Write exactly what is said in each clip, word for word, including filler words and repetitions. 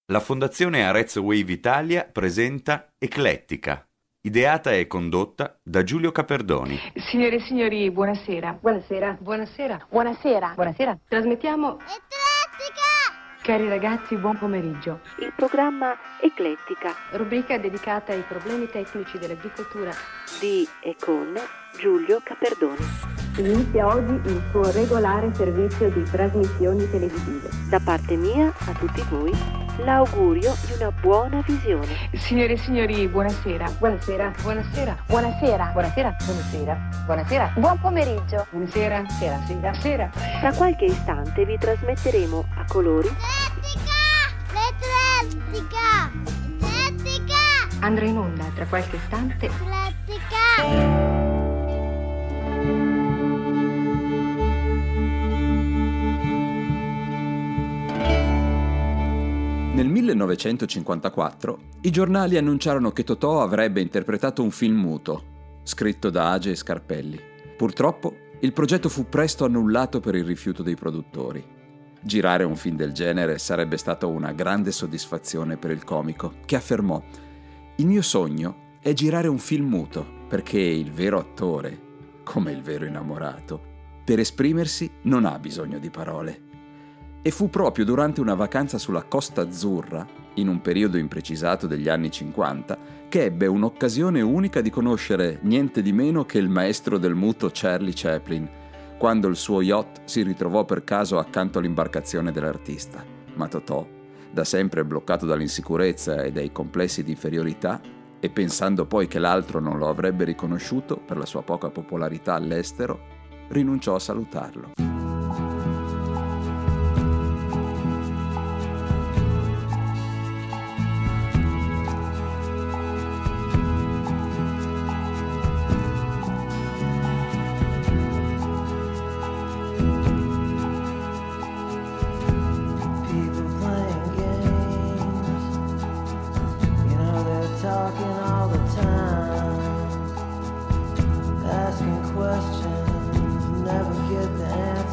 La Fondazione Arezzo Wave Italia presenta Eclettica, ideata e condotta da Giulio Caperdoni. Signore e signori, buonasera. Buonasera. Buonasera. Buonasera. Buonasera. Trasmettiamo Eclettica! Cari ragazzi, buon pomeriggio. Il programma Eclettica Rubrica dedicata ai problemi tecnici dell'agricoltura di e con Giulio Caperdoni. Inizia oggi il suo regolare servizio di trasmissioni televisive. Da parte mia a tutti voi l'augurio di una buona visione. Signore e signori, buonasera. Buonasera. Buonasera. Buonasera. Buonasera. Buonasera. Buonasera. Buon pomeriggio. Buonasera. Sera. Sera. Sera. Tra qualche istante vi trasmetteremo a colori Eclettica! Eclettica! Andrà in onda tra qualche istante Eclettica! Nel millenovecentocinquantaquattro i giornali annunciarono che Totò avrebbe interpretato un film muto, scritto da Age e Scarpelli. Purtroppo il progetto fu presto annullato per il rifiuto dei produttori. Girare un film del genere sarebbe stata una grande soddisfazione per il comico, che affermò: «Il mio sogno è girare un film muto, perché il vero attore, come il vero innamorato, per esprimersi non ha bisogno di parole». E fu proprio durante una vacanza sulla Costa Azzurra, in un periodo imprecisato degli anni cinquanta, che ebbe un'occasione unica di conoscere niente di meno che il maestro del muto Charlie Chaplin, quando il suo yacht si ritrovò per caso accanto all'imbarcazione dell'artista. Ma Totò, da sempre bloccato dall'insicurezza e dai complessi di inferiorità, e pensando poi che l'altro non lo avrebbe riconosciuto per la sua poca popolarità all'estero, rinunciò a salutarlo. Talking all the time, asking questions, never get the answer.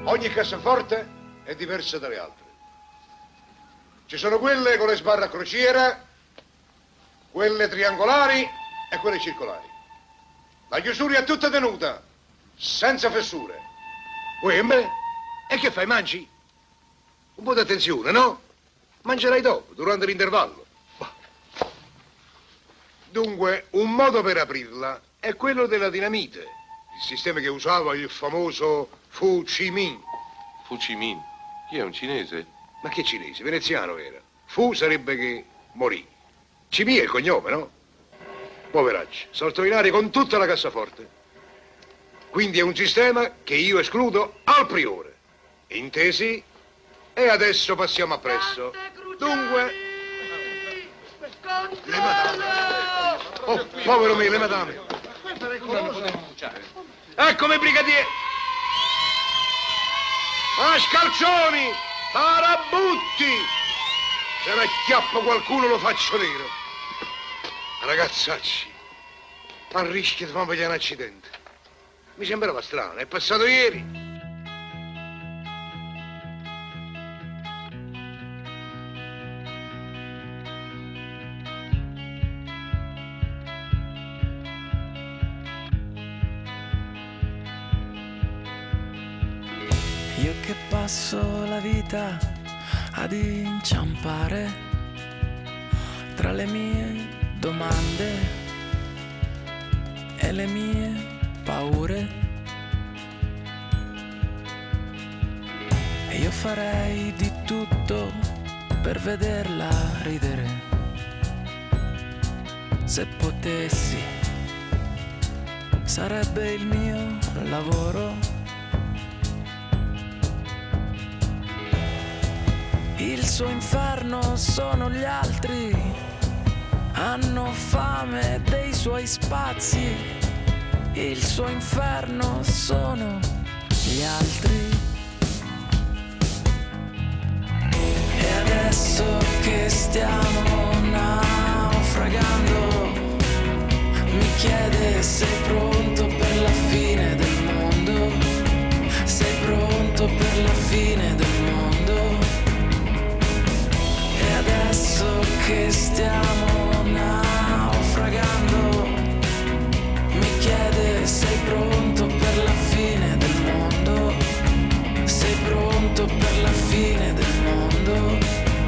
Ogni cassaforte è diversa dalle altre. Ci sono quelle con le sbarre a crociera, quelle triangolari e quelle circolari. La chiusura è tutta tenuta, senza fessure. Uè, beh, e che fai, mangi? Un po' di attenzione, no? Mangerai dopo, durante l'intervallo. Dunque, un modo per aprirla è quello della dinamite, il sistema che usava il famoso Fu Chi Minh. Fu Chi Minh? Chi è, un cinese? Ma che cinese? Veneziano era. Fu sarebbe che morì. Chi Minh è il cognome, no? Poveracci, saltò in aria con tutta la cassaforte. Quindi è un sistema che io escludo al priore. Intesi? E adesso passiamo appresso. Dunque... Le madame. Oh, povero me, le madame. Eccomi, brigadiere. A scalcioni, parabutti. Se ne acchiappo qualcuno lo faccio nero. Ragazzacci, a rischio di farmi un accidente. Mi sembrava strano, è passato ieri. Io che passo la vita ad inciampare tra le mie domande e le mie paure, e io farei di tutto per vederla ridere. Se potessi, sarebbe il mio lavoro. Il suo inferno sono gli altri, hanno fame dei suoi spazi. Il suo inferno sono gli altri. E adesso che stiamo naufragando, mi chiede: sei pronto per la fine del mondo? Sei pronto per la fine del mondo? E adesso che stiamo naufragando, mi chiede: sei pronto per la fine del mondo? Sei pronto per la fine del mondo?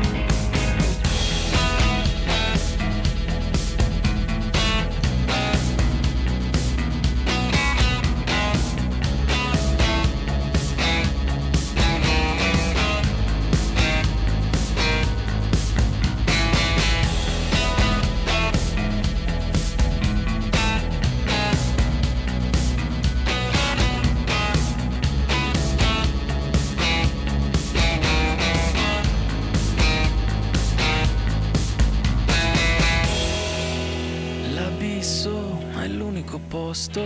Posto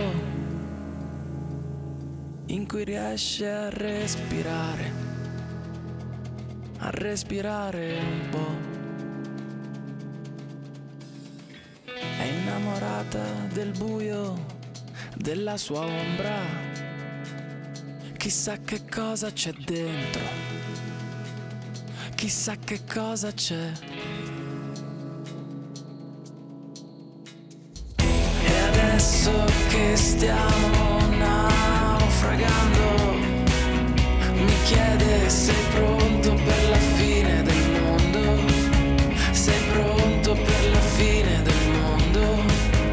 in cui riesce a respirare, a respirare un po'. È innamorata del buio, della sua ombra. Chissà che cosa c'è dentro, chissà che cosa c'è. Adesso che stiamo naufragando, mi chiede: sei pronto per la fine del mondo? Sei pronto per la fine del mondo?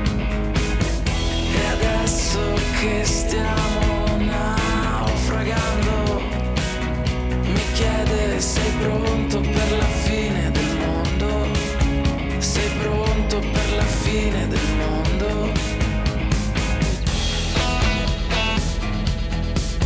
E adesso che stiamo naufragando, mi chiede: sei pronto per la fine del mondo? Sei pronto per la fine del mondo?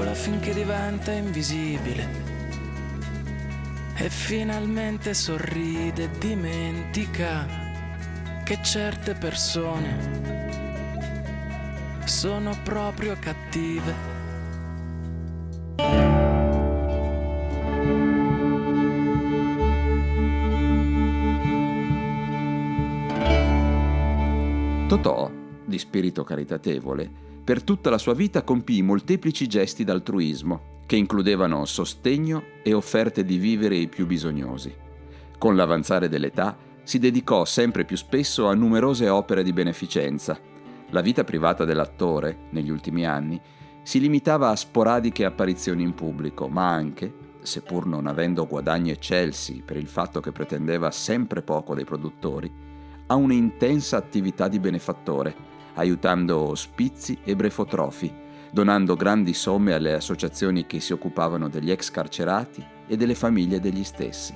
vola finché diventa invisibile e finalmente sorride e dimentica che certe persone sono proprio cattive. Totò, di spirito caritatevole, per tutta la sua vita compì molteplici gesti d'altruismo, che includevano sostegno e offerte di vivere ai più bisognosi. Con l'avanzare dell'età si dedicò sempre più spesso a numerose opere di beneficenza. La vita privata dell'attore, negli ultimi anni, si limitava a sporadiche apparizioni in pubblico, ma anche, seppur non avendo guadagni eccelsi per il fatto che pretendeva sempre poco dai produttori, a un'intensa attività di benefattore, aiutando ospizi e brefotrofi, donando grandi somme alle associazioni che si occupavano degli ex carcerati e delle famiglie degli stessi.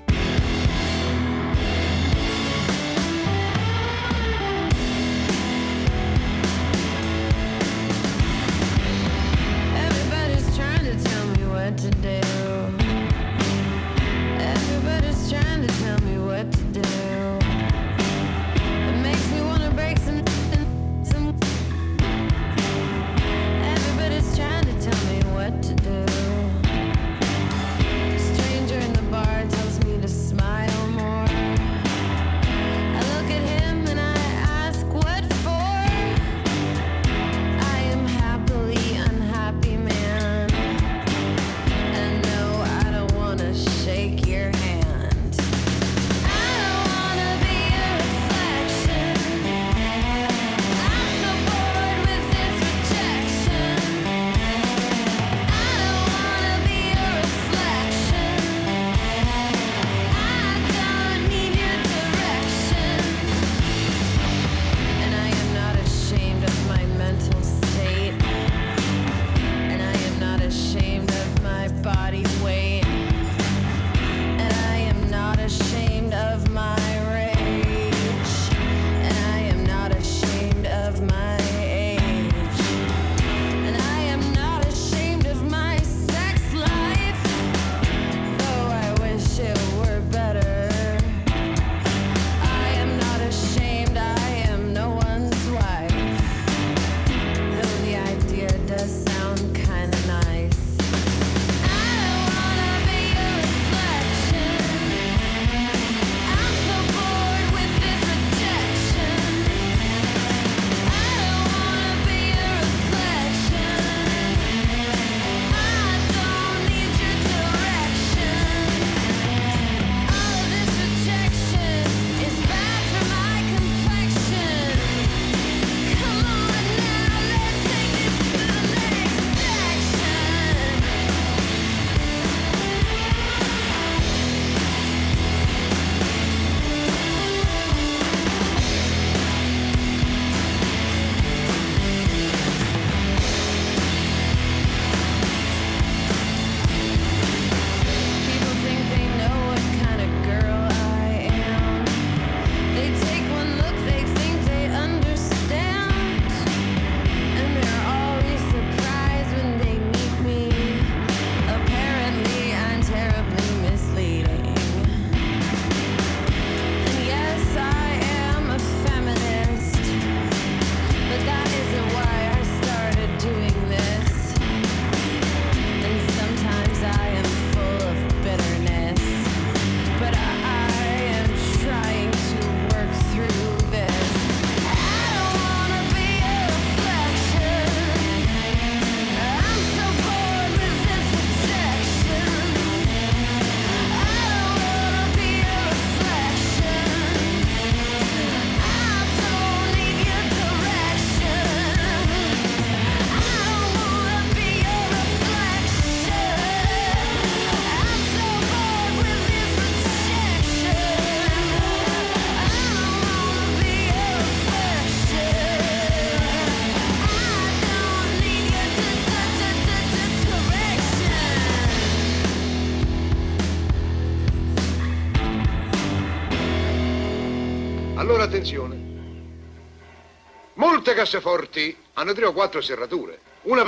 Allora attenzione. Molte casseforti hanno tre o quattro serrature. Una però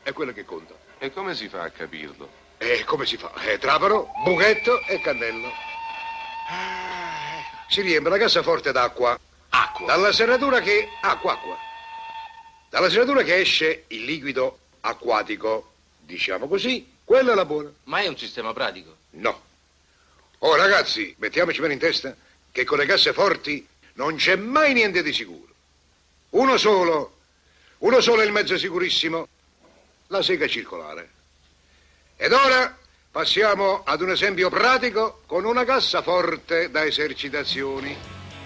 è quello che conta. E come si fa a capirlo? E come si fa? Eh, trapano, buchetto e cannello. Ah, si riempie la cassaforte d'acqua. Acqua? Dalla serratura che... Acqua, acqua. Dalla serratura che esce il liquido acquatico, diciamo così, quella è la buona. Ma è un sistema pratico? No. Oh, ragazzi, mettiamoci bene in testa che con le casseforti non c'è mai niente di sicuro. Uno solo, uno solo è il mezzo sicurissimo, la sega circolare. Ed ora passiamo ad un esempio pratico con una cassaforte da esercitazioni.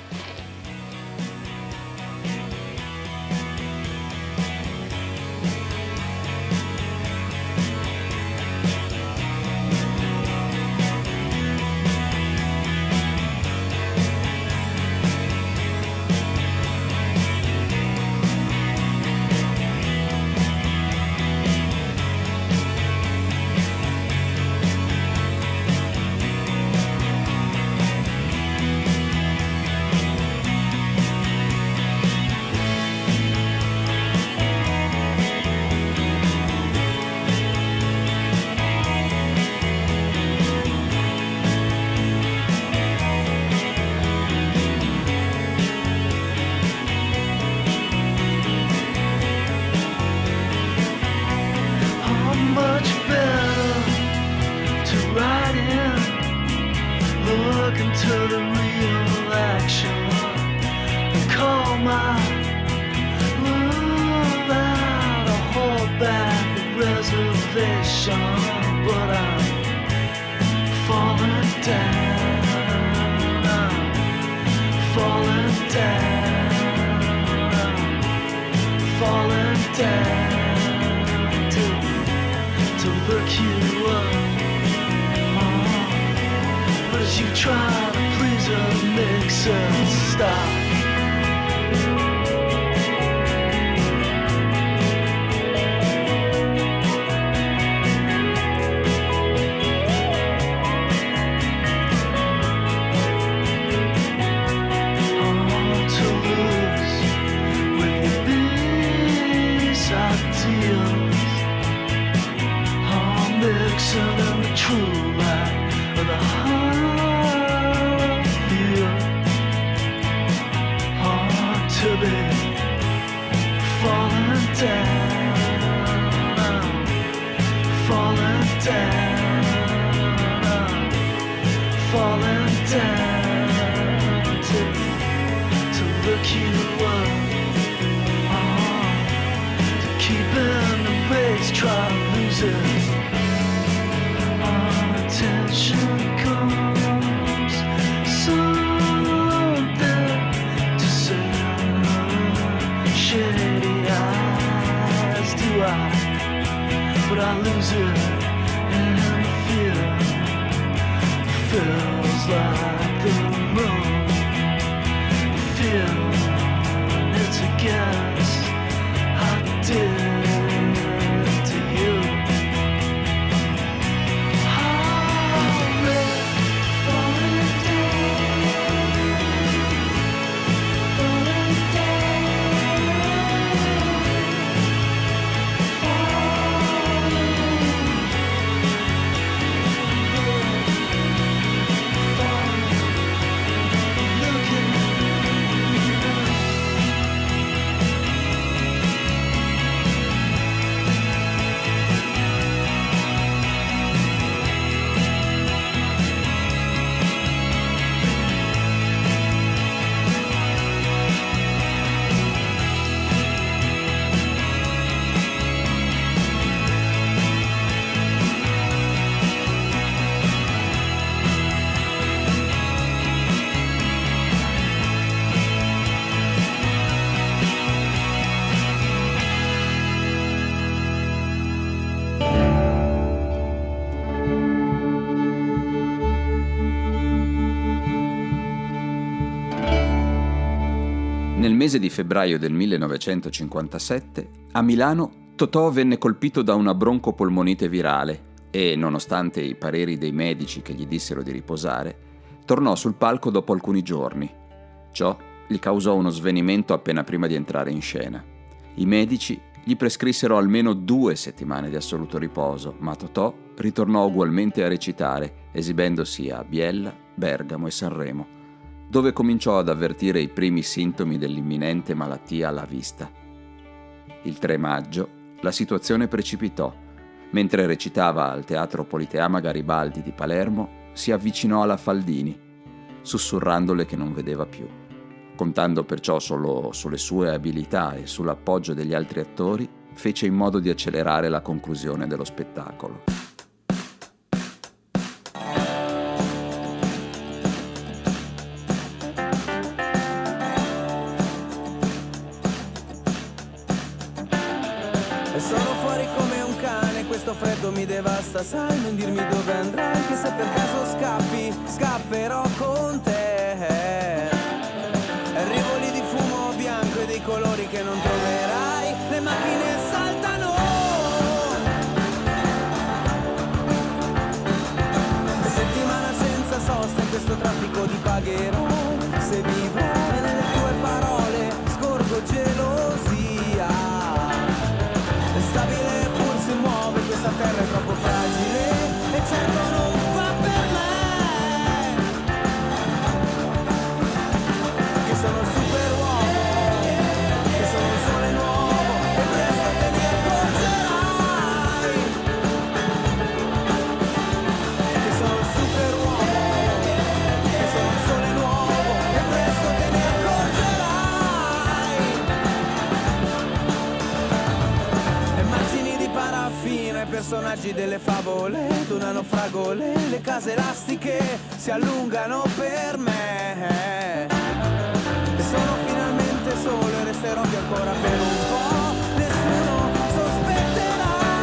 Nel mese di febbraio del millenovecentocinquantasette, a Milano, Totò venne colpito da una broncopolmonite virale e, nonostante i pareri dei medici che gli dissero di riposare, tornò sul palco dopo alcuni giorni. Ciò gli causò uno svenimento appena prima di entrare in scena. I medici gli prescrissero almeno due settimane di assoluto riposo, ma Totò ritornò ugualmente a recitare, esibendosi a Biella, Bergamo e Sanremo, dove cominciò ad avvertire i primi sintomi dell'imminente malattia alla vista. Il tre maggio la situazione precipitò. Mentre recitava al Teatro Politeama Garibaldi di Palermo, si avvicinò alla Faldini, sussurrandole che non vedeva più. Contando perciò solo sulle sue abilità e sull'appoggio degli altri attori, fece in modo di accelerare la conclusione dello spettacolo. Mi devasta, sai, non dirmi dove andrai, che se per caso scappi, scapperò con te. Rivoli di fumo bianco e dei colori che non troverai, le macchine saltano. Settimana senza sosta in questo traffico ti pagherò, se vivrò nelle tue parole scorgo gelosia. Stabile si muove, questa terra è troppo fragile e certo non fa per me, che sono il super uomo, che sono il sole nuovo e presto te ne accorgerai, che sono il super uomo, che sono il sole nuovo e presto te ne accorgerai. Immagini di paraffina, i personaggi delle favole donano fragole, le case elastiche si allungano per me. E sono finalmente solo e resterò qui ancora per un po', nessuno sospetterà.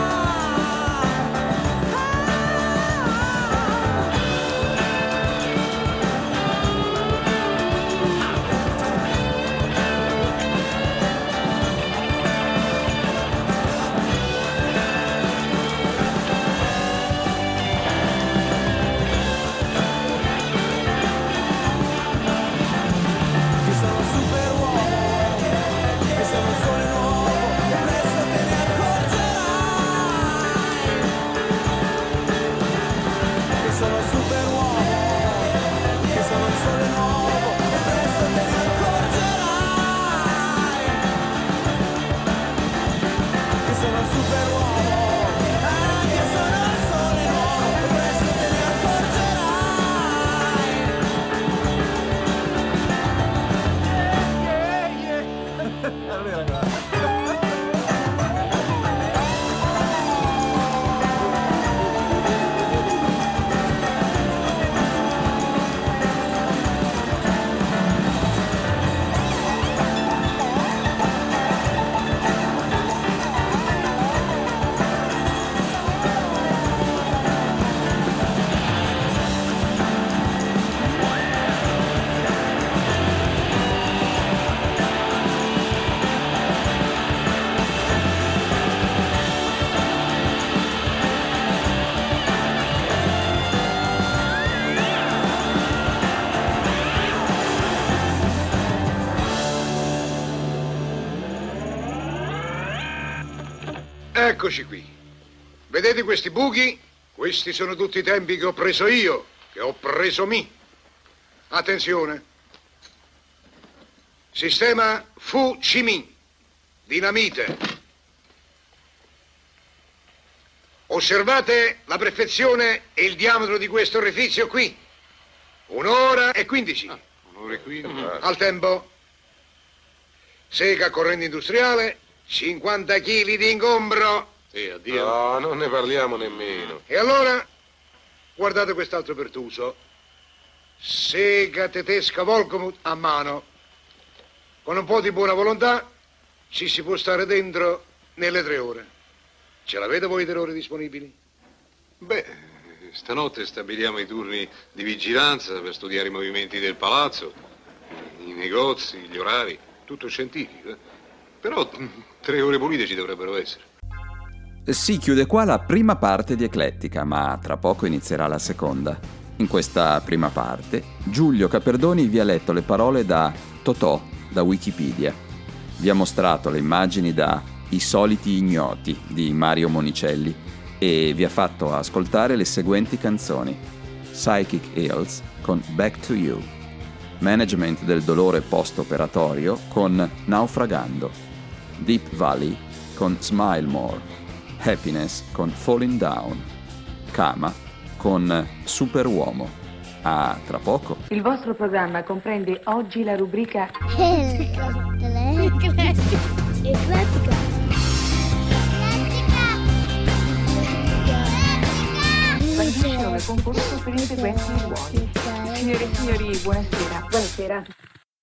Eccoci qui. Vedete questi buchi? Questi sono tutti i tempi che ho preso io, che ho preso me. Attenzione. Sistema Fu Chi Minh. Dinamite. Osservate la perfezione e il diametro di questo orifizio qui. Un'ora e quindici. Ah, un'ora e quindici. Al tempo. Sega a corrente industriale, cinquanta chili di ingombro. Sì, addio. No, non ne parliamo nemmeno. E allora, guardate quest'altro pertuso. Sega tedesca Volkomut a mano. Con un po' di buona volontà ci si può stare dentro nelle tre ore. Ce l'avete voi tre ore disponibili? Beh, stanotte stabiliamo i turni di vigilanza per studiare i movimenti del palazzo, i negozi, gli orari, tutto scientifico. Eh? Però tre ore pulite ci dovrebbero essere. Si chiude qua la prima parte di Eclettica, ma tra poco inizierà la seconda. In questa prima parte, Giulio Caperdoni vi ha letto le parole da Totò, da Wikipedia. Vi ha mostrato le immagini da I soliti ignoti di Mario Monicelli e vi ha fatto ascoltare le seguenti canzoni: Psychic Hills con Back to You, Management del dolore post-operatorio con Naufragando, Deep Valley con Smile More, Happiness con Falling Down, Kama con Superuomo. A tra poco. Il vostro programma comprende oggi la rubrica Eclettica. trasmissione concorso per i seguenti ruoli. Signore e signori, buonasera. Buonasera.